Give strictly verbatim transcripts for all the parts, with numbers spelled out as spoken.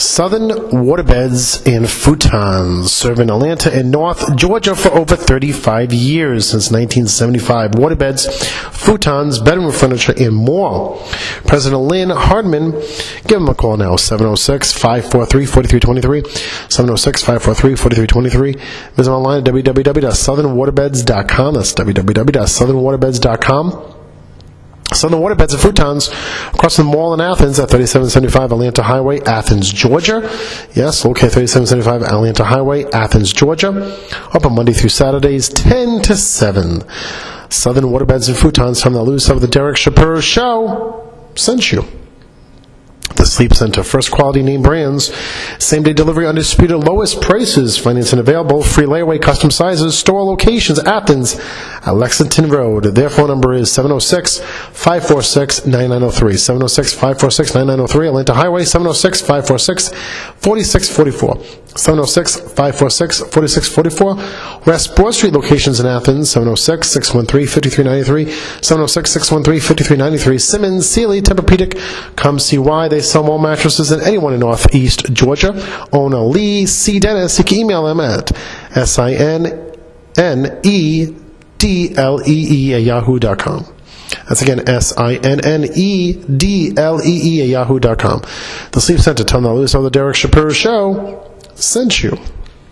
Southern Waterbeds and Futons, serving Atlanta and North Georgia for over thirty-five years, since nineteen seventy-five. Waterbeds, futons, bedroom furniture, and more. President Lynn Hardman, give him a call now, seven oh six, five four three, four three two three, seven oh six, five four three, four three two three. Visit him online at w w w dot southern waterbeds dot com. That's w w w dot southern waterbeds dot com. Southern Waterbeds and Futons across the mall in Athens at thirty-seven seventy-five Atlanta Highway, Athens, Georgia. Yes, okay, thirty-seven seventy-five Atlanta Highway, Athens, Georgia. Open Monday through Saturdays, ten to seven. Southern Waterbeds and Futons from the loose of the Derek Shapiro Show sent you. The Sleep Center, first quality name brands, same-day delivery, undisputed lowest prices, financing available, free layaway, custom sizes, store locations, Athens, at Lexington Road. Their phone number is seven oh six, five four six, nine nine oh three, seven oh six, five four six, nine nine oh three, Atlanta Highway, seven oh six, five four six, four six four four, seven oh six, five four six, four six four four. West Broad Street locations in Athens, seven oh six, six one three, five three nine three, seven oh six, six one three, five three nine three. Simmons, Sealy, Tempur-Pedic, come see why they sell more mattresses than anyone in Northeast Georgia. Owner Lee C. Dennis. You can email them at S I N N E D L E E at yahoo dot com. That's again S I N N E D L E E at yahoo dot com. The Sleep Center, tell them the loose of the Derek Shapiro Show sent you.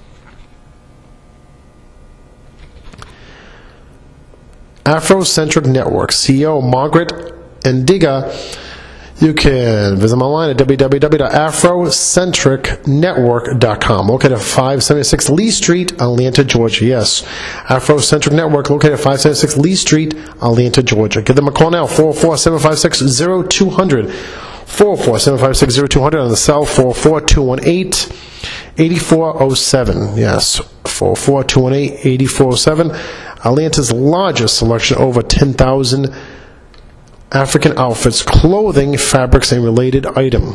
Afrocentric Network, C E O Margaret Endiga. You can visit them online at w w w dot afrocentric network dot com. Located at five seventy-six Lee Street, Atlanta, Georgia. Yes, Afrocentric Network, located at five seventy-six Lee Street, Atlanta, Georgia. Give them a call now, four oh four, seven five six, oh two hundred. four oh four, seven five six, oh two hundred on the cell, four oh four, two one eight, eight four oh seven. Yes, four oh four, two one eight, eight four oh seven. Atlanta's largest selection, over ten thousand African outfits, clothing, fabrics, and related item.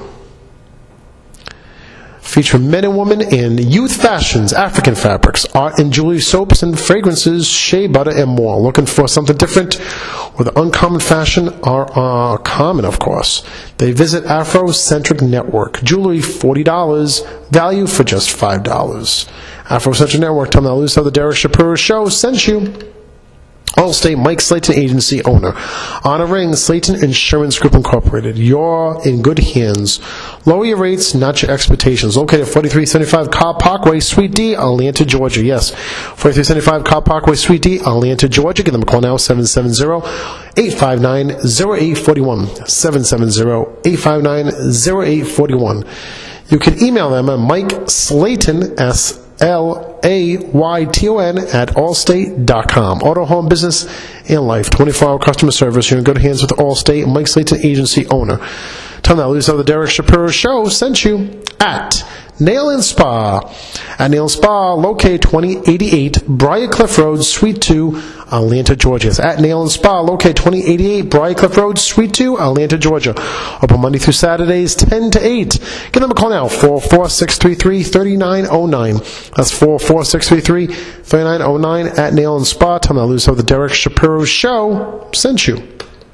Featuring men and women in youth fashions, African fabrics, art and jewelry, soaps and fragrances, shea butter, and more. Looking for something different with uncommon fashion are uh, common, of course. They visit Afrocentric Network. Jewelry, forty dollars. Value for just five dollars. Afrocentric Network, tell them the loose of the Derek Shapiro Show sent you. Allstate, Mike Slayton Agency owner. Honor Ring, Slayton Insurance Group Incorporated. You're in good hands. Lower your rates, not your expectations. Located at forty-three seventy-five Cobb Parkway, Suite D, Atlanta, Georgia. Yes, forty-three seventy-five Cobb Parkway, Suite D, Atlanta, Georgia. Give them a call now, seven seven zero, eight five nine, zero eight four one. seven seven zero, eight five nine, zero eight four one. You can email them at Mike Slayton, S L A Y T O N, at allstate dot com. Auto, home, business, and life. twenty-four hour customer service. You're in good hands with Allstate. Mike Slayton, agency owner. Tell them that the Derek Shapiro Show sent you at Nail and Spa. At Nail and Spa, located twenty eighty-eight Briarcliff Road, Suite two, Atlanta, Georgia. It's at Nail and Spa, located twenty eighty-eight Briarcliff Road, Suite two, Atlanta, Georgia. Open Monday through Saturdays, ten to eight. Give them a call now, four oh four, six three three, three nine oh nine. That's four oh four, six three three, three nine oh nine at Nail and Spa. Tell them the Derek Shapiro Show sent you.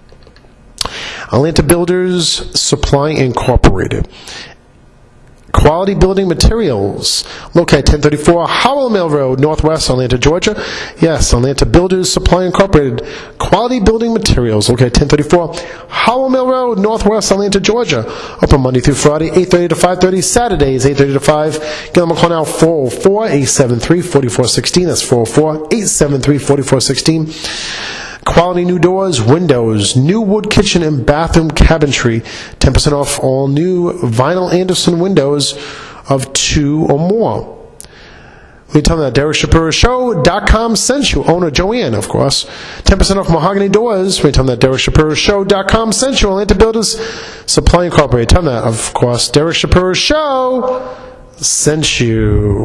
Atlanta Builders Supply Incorporated. Quality Building Materials, located ten thirty-four Howell Mill Road, Northwest Atlanta, Georgia. Yes, Atlanta Builders Supply Incorporated. Quality Building Materials, located ten thirty-four Howell Mill Road, Northwest Atlanta, Georgia. Open Monday through Friday, eight thirty to five thirty. Saturdays, eight thirty to five. Give them a call now, four oh four, eight seven three, four four one six. That's four oh four, eight seven three, four four one six. Quality new doors, windows, new wood kitchen and bathroom cabinetry. ten percent off all new vinyl Anderson windows of two or more. We tell them that Derek Shapiro Show dot com sent you. Owner Joanne, of course. ten percent off mahogany doors. We tell them that Derek Shapiro Show dot com sent you. Atlanta Builders Supply Incorporated. Tell them that, of course, Derek Shapiro Show sent you.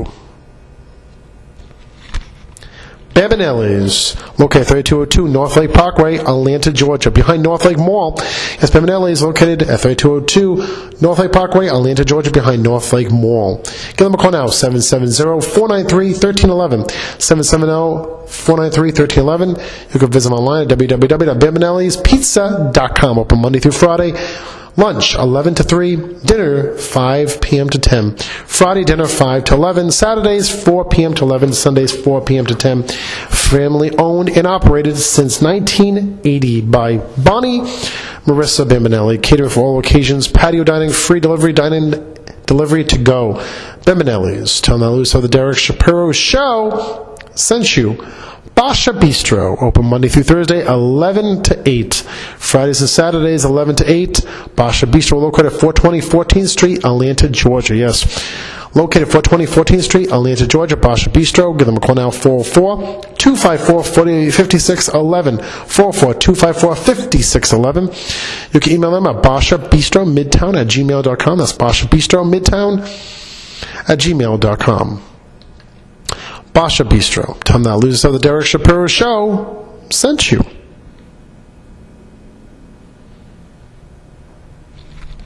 Babanelli's, located thirty-two oh two North Lake Parkway, Atlanta, Georgia. Behind North Lake Mall. Yes, Babanelli's, located at thirty-two oh two North Lake Parkway, Atlanta, Georgia, behind North Lake Mall. Give them a call now, seven seven zero, four nine three, one three one one. seven seven zero, four nine three, one three one one. You can visit them online at w w w dot babanellis pizza dot com. Open Monday through Friday. Lunch, eleven to three. Dinner, five p.m. to ten. Friday dinner, five to eleven. Saturdays, four p.m. to eleven. Sundays, four p.m. to ten. Family owned and operated since nineteen eighty by Bonnie Marissa Bambinelli. Catering for all occasions. Patio dining, free delivery, dining, delivery to go. Bambinelli's. Tell them Luso the Derek Shapiro Show sent you. Basha Bistro, open Monday through Thursday, eleven to eight. Fridays and Saturdays, eleven to eight. Basha Bistro, located at four twenty fourteenth Street, Atlanta, Georgia. Yes, located at four twenty fourteenth Street, Atlanta, Georgia. Basha Bistro. Give them a call now, four oh four, two five four, four five six one one. four oh four, two five four, five six one one. You can email them at basha bistro midtown at gmail dot com. That's basha bistro midtown at gmail dot com. Basha Bistro. Tell them that Luso the Derek Shapiro Show sent you.